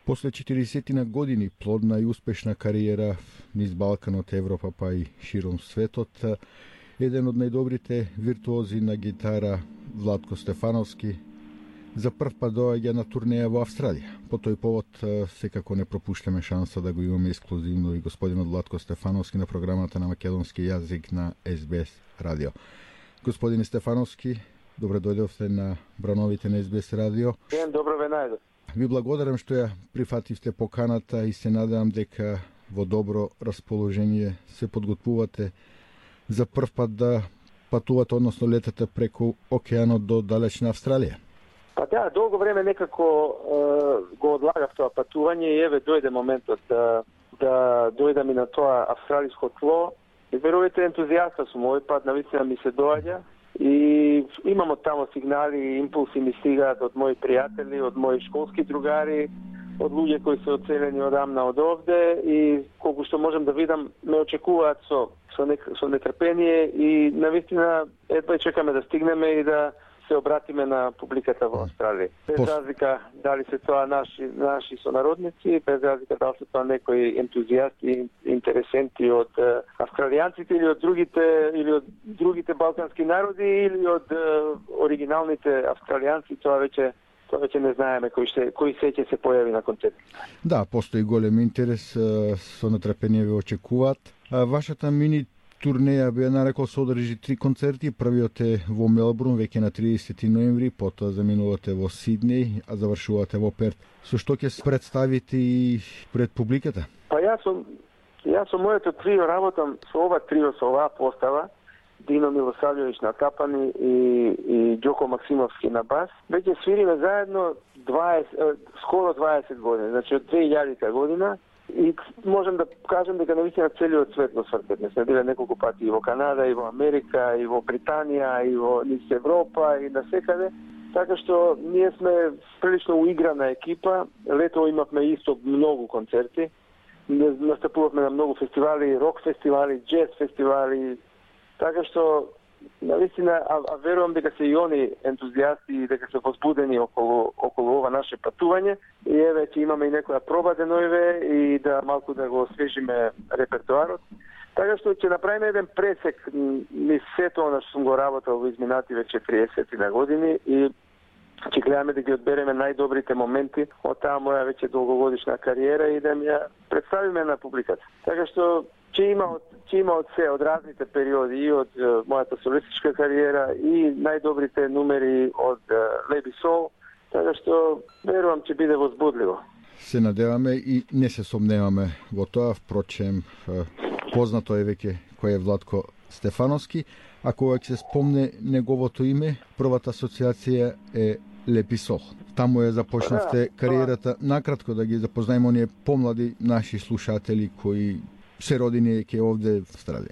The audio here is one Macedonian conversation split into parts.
После 40 години плодна и успешна кариера низ Балканот, Европа па и широм светот, еден од најдобрите виртуози на гитара Владко Стефановски за прв пат доаѓа на турнеја во Австралија. По тој повод секако не пропуштаме шанса да го имаме ексклузивно и господинот Владко Стефановски на програмата на македонски јазик на СБС радио. Господине Стефановски, добре дојдовте на брановите на СБС радио. Добро ве најдов. Ви благодарам што ја прифативте поканата и се надевам дека во добро расположение се подготвувате за прв пат да патувате, односно летате преку океанот до далечна Австралија. Па да, долго време некако го одлагав тоа патување и еве дојде моментот да дојдам и на тоа австралиско тло. И верувате, ентузијаста сум овој пат, навистина ми се доаѓа. И имам од тамо сигнали и импулси ми стигаат од мои пријатели, од мои школски другари, од луѓе кои се оцелени одамна од овде и колку што можам да видам ме очекуваат со нетрпение и навистина едва чекаме да стигнеме и да се обратиме на публиката во Австралија. Без разлика дали се тоа наши сонародници, без разлика дали се тоа некои ентузијасти, интересенти од австралијанците или од другите балкански народи или од оригиналните австралијанци, тоа веќе не знаеме кои се ќе се појави на концерт. Да, постои голем интерес, со нетрпение ве очекуваат. Вашата мини турнеја би ја нарекол содржи 3 концерти. Првиот е во Мелбурн веќе на 30 ноември, потоа заминувате во Сиднеј, а завршувате во Перт. Со што ќе се представите и пред публиката? Па јас со моето трио работам со ова трио, со оваа постава, Дино Милосављовиќ на тапани и Ѓоко Максимовски на бас. Веќе свириме заедно скоро 20 години, значи од 2000 година. И можам да кажам дека навистина целиот свет го свртет. Не сме биле неколку пати и во Канада, и во Америка, и во Британија, и во низ Европа, и насекаде. Така што ние сме прилично уиграна екипа. Лето имавме исто многу концерти. Настапувавме на многу фестивали, рок фестивали, джез фестивали. Така што навистина, а верувам дека се и они ентузијасти и дека се возбудени околу ова наше патување. И еве ќе имаме и некоја проба денојве и да малку да го освежиме репертоарот. Така што ќе направиме еден пресек низ сето она што сум го работел во изминати веќе 30 на години и ќе гледаме да ги одбереме најдобрите моменти од таа моја веќе долгогодишна кариера и да ја представиме на публиката. Така што ќе има од се, од разните периоди и од мојата солистичка кариера и најдобрите numери од Леби Сол, така што верувам ќе биде возбудливо. Се надеваме и не се сомневаме во тоа, впрочем познато е веќе кој е Владко Стефановски. Ако ќе се спомне неговото име, првата асоциација е Лепи Сол. Таму ја започнавте кариерата. Накратко да ги запознаеме оние помлади наши слушатели кои се родини ке овде в Австралија.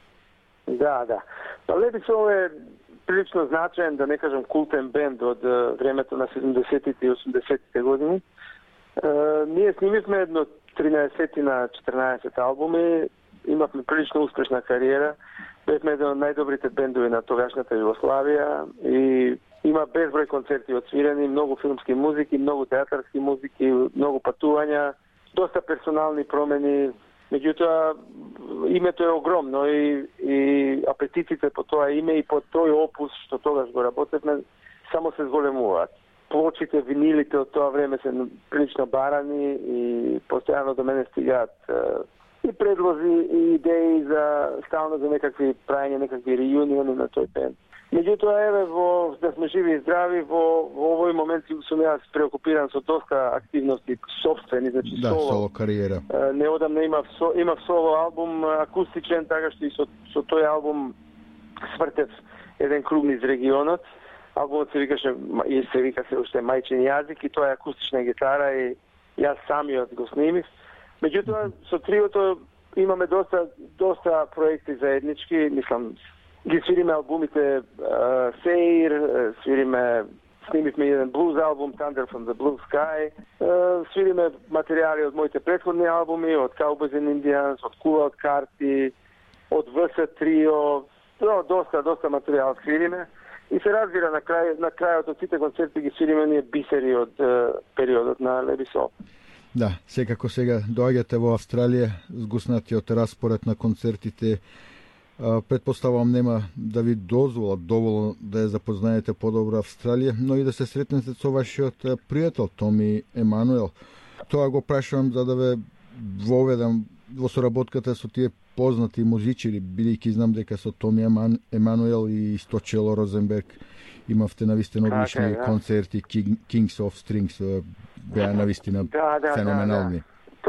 Да. Лепи Сол е прилично значаен, да не кажам култен бенд од времето на 70-тите и 80-тите години. Ние снимивме едно 13 на 14 албуми, имавме прилично успешна кариера, бевме еден од најдобрите бендови на тогашната Југославија и има безброј концерти отсвирени, многу филмски музики, многу театарски музики, многу патувања, доста персонални промени. Меѓутоа, името е огромно и апетитите по тоа име и по тој опус што тогаш го работевме само се зголемуваат. Плочите, винилите од тоа време се прилично барани и постојано до мене стигаат и предлози и идеи за стално за правење некакви реуниони на тој бенд. Меѓутоа, еве, да сме живи и здрави, во овој момент сум јас преокупиран со доста активности собствени, значи соло кариера. Неодамна имав соло албум акустичен, така што и со тој албум свртев еден круг низ регионот. Албумот се вика се уште Мајчин јазик и тоа е акустична гитара и јас самиот го снимив. Меѓутоа, со триото имаме доста проекти заеднички, мислам, ги свириме албумите Сейр, снимивме еден блуз албум Thunder from the Blue Sky, свириме материјали од моите претходни албуми, од Cowboys and Indians, од Кула од карти, од ВС Трио, доста материјал свириме. И се разбира, на крајот од сите концерти ги свириме ние бисери од периодот на Леби Сол. Да, секако сега доаѓате во Австралија, згуснатиот распоред на концертите, предпоставам нема да ви дозволат доволно да ја запознаете подобро Австралија, но и да се сретнете со вашиот пријател Томи Емануел. Тоа го прашувам за да ве воведам во соработката со тие познати музичари, бидејќи знам дека со Томи Емануел и Сточело Розенберг имавте навистина одлични концерти, Kings of Strings беа навистина феноменални.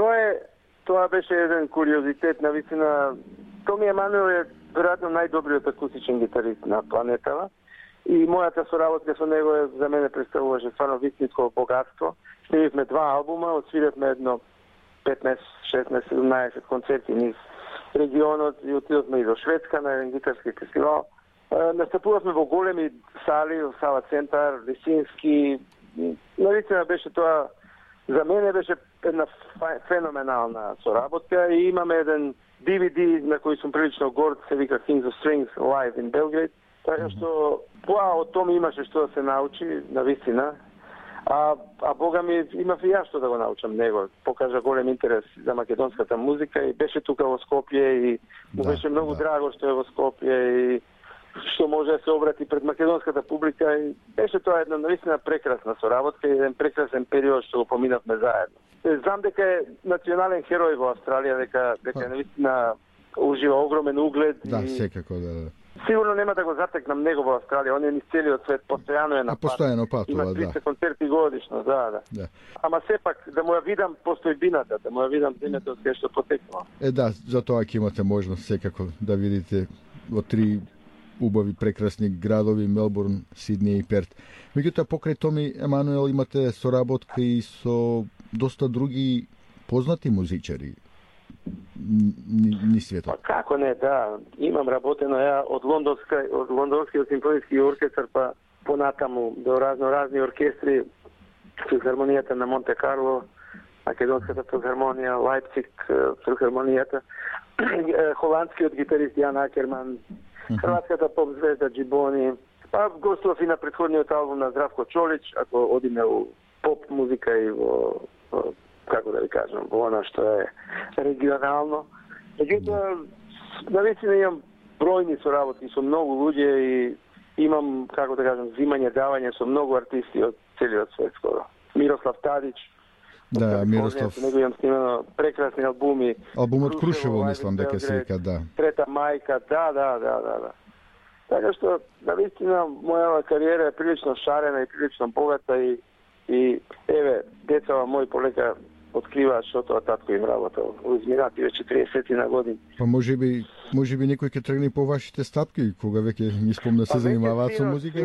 Тоа беше еден куриозитет, навистина. Томи Емануел е веројатно најдобриот акустичен гитарист на планетава и мојата соработка со него за мене представуваше стварно вистинско богатство. Снимивме 2 албума, отсвиревме едно 15, 16, 17 концерти низ регионот и отидовме и до Шведска на еден гитарски фестивал. Настапувавме во големи сали, во Сава центар, Лисински. Навистина беше тоа, за мене беше една феноменална соработка и имаме еден DVD на кој сум прилично горд, се вика Kings of Strings Live in Belgrade. Така што од Томи имаше што да се научи, навистина. А бога ми, имав и јас што да го научам него. Покажа голем интерес за македонската музика и беше тука во Скопје и му беше многу драго што е во Скопје и што може да се обрати пред македонската публика и беше тоа една наистина прекрасна соработка и еден прекрасен период што го поминавме заедно. Знам дека е национален херој во Австралија, дека наистина ужива огромен углед. Да, секако да. Сигурно нема да го затекнам него во Австралија, он е низ целиот свет, постојано е на пат. Постојано патува, има 30 концерти годишно, да. Ама сепак да му ја видам постојбината, да му ја видам земјата од кај што потекнува. Да, за тоа ќе имате можност секако да видите во 3 убави прекрасни градови, Мелбурн, Сиднеј и Перт. Меѓутоа, покрај Томи Емануел имате соработка и со доста други познати музичари ни светот. Како не, да. Имам работено ја од Лондонскиот симфониски оркестар па понатаму до разни оркестри, филхармонијата на Монте Карло, Македонската филхармонија, Лајпциг филхармонијата, холандскиот гитарист Јан Акерман, хрватската поп звезда Джибони, па гостував и на претходниот албум на Здравко Чолич, ако одиме у поп музика и во како да ви кажам, во она што е регионално. Меѓутоа, навистина имам бројни соработки со многу луѓе и имам, како да кажам, взимање, давање со многу артисти од целиот свет скоро. Мирослав Тадич. Да, Мирослав. Него имам снимано прекрасни албуми. Албумот Крушево, мислам дека се вика, да. Трета мајка, да. Така што, навистина, мојава кариера е прилично шарена и прилично богата и еве, децава мои полека откриваат што тоа татко им работел. Изминати веќе 30 на години. Па можеби некој ќе тргне по вашите стапки, кога веќе не спомна се занимаваат со музика?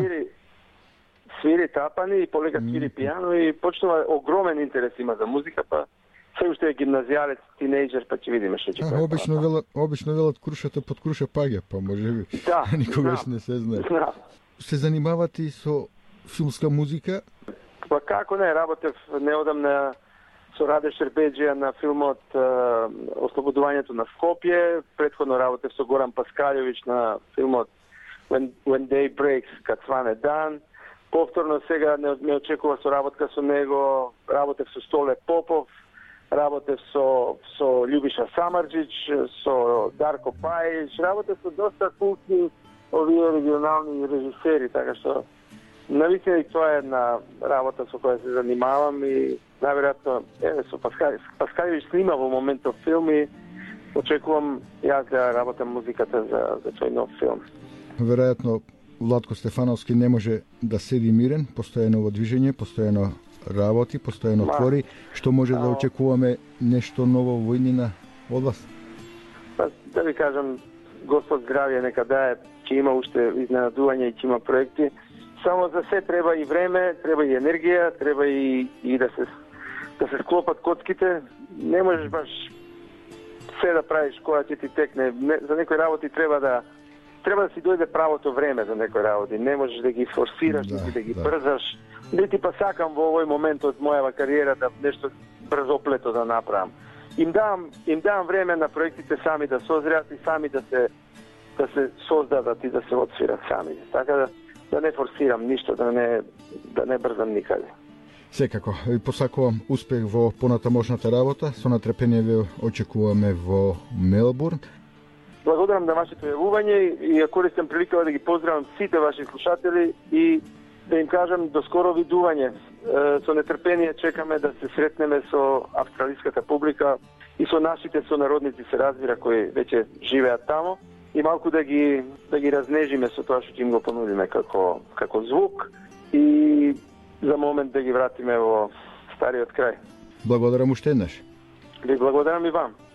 Свири тапани и полека свири пијано и почнува огромен интерес има за музика, па се уште е гимназијалец, тинејџер, па ќе видиме што ќе прави. Обично велат крушата под круша паѓа, па можеби никогаш не се знае. Се занимавате и со филмска музика? Па како не, работев неодамна со Раде Шербеџија на филмот Ослободувањето на Скопје, претходно работев со Горан Паскалјовиќ на филмот When Day Breaks, Кад сване дан. Повторно сега не очекува соработка со него, работев со Столе Попов, работев со Љубиша Самарџиќ, со Дарко Пајич, работев со доста култни овие регионални режисери, така што навистина и тоа е една работа со која се занимавам и најверојатно со Паскалјовиќ снима во моментов филми, очекувам јас да работам музиката за тој нов филм. Веројатно Владко Стефановски не може да седи мирен, постојано во движење, постојано работи, постојано твори. Што може да очекуваме нешто ново во иднина од вас? Па, да ви кажам, Господ здравје нека дае, ќе има уште изненадување и ќе има проекти. Само за се треба и време, треба и енергија, треба и да се склопат коцките. Не можеш баш се да правиш кога ќе ти текне. За некои работи треба да си дојде правото време за некои работи. Не можеш да ги форсираш, да ги брзаш. Нити па сакам во овој момент од мојава кариера да нешто брзоплето да направам. Им давам време на проектите сами да созреат и сами да се создадат и да се отсвират сами. Така да не форсирам ништо, да не брзам никаде. Секако, посакувам успех во понатамошната работа, со нетрпение ве очекуваме во Мелбурн. Благодарам на вашето јавување и ја користам приликава да ги поздравам сите ваши слушатели и да им кажам до скоро видување. Со нетрпение чекаме да се сретнеме со австралиската публика и со нашите сонародници, се разбира, кои веќе живеат тамо, и малку да ги разнежиме со тоа што им го понудиме како звук и за момент да ги вратиме во стариот крај. Благодарам уште еднаш. Ви благодарам и вам.